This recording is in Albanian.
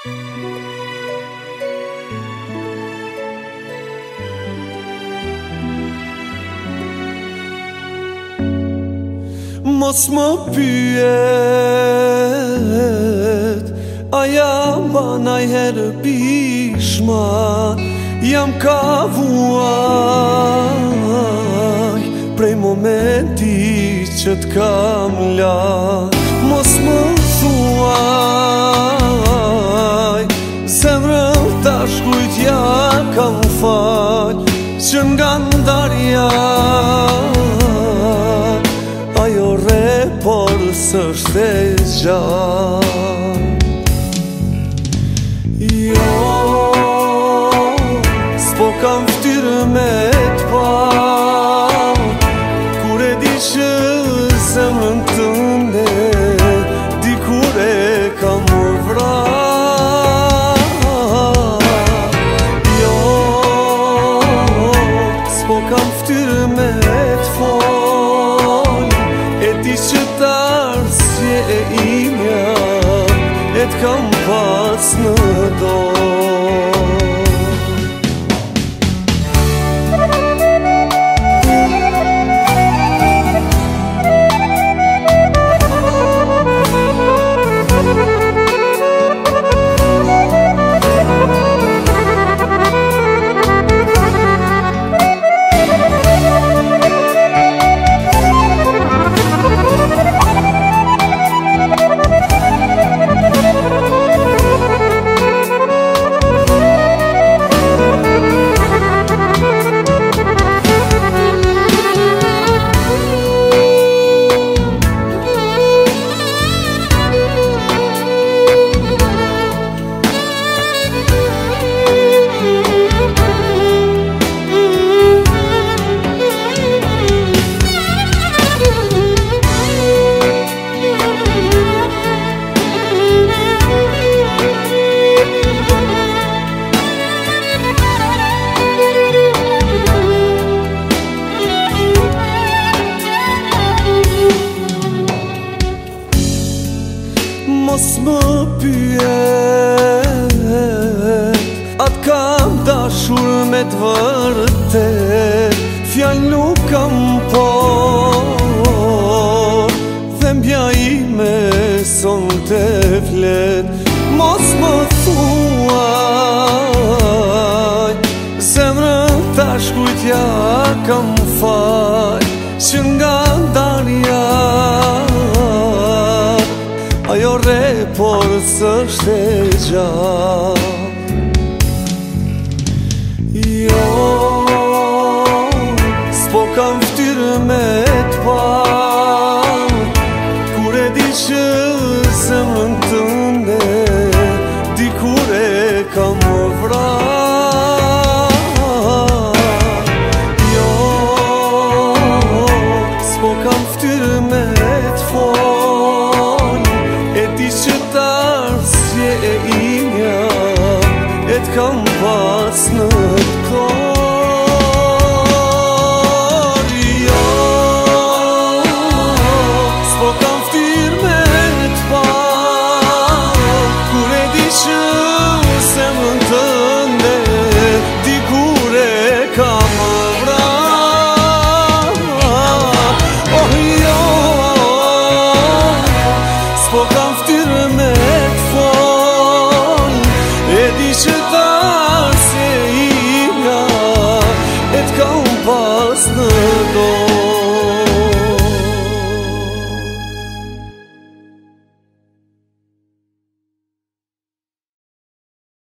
Mos më pyet, a jam banaj herë bishma, jam kavuaj prej momenti që t'kam la. Mos më thuaj, zemrën tash kujtja kam fal, që nga ndarja ajo re, por s'është e gjatë. Jo, s'po kam ftyrë me t'pa, kur e di që zemrën tënde dikur e kam vra. Jo, s'po kam ftyrë me t'fol, e di që t'arsje e imja e t'kam pas në dorë. Mos më pyet, atë kam dashur me t'vërtet, fjall nuk kam por, dhe mbja ime son të flet. Mos më thuaj, zemrën tash kujtja kam fal, që nga ndarja ajo re, por s'është e gjatë. Jo, s'po kam ftyrë me t'pa, kur e di që zemrën tënde dikur e kam vra. Jo, s'po kam ftyrë me t'fol, e di që t'arsje e imja e t'kam pas në dorë.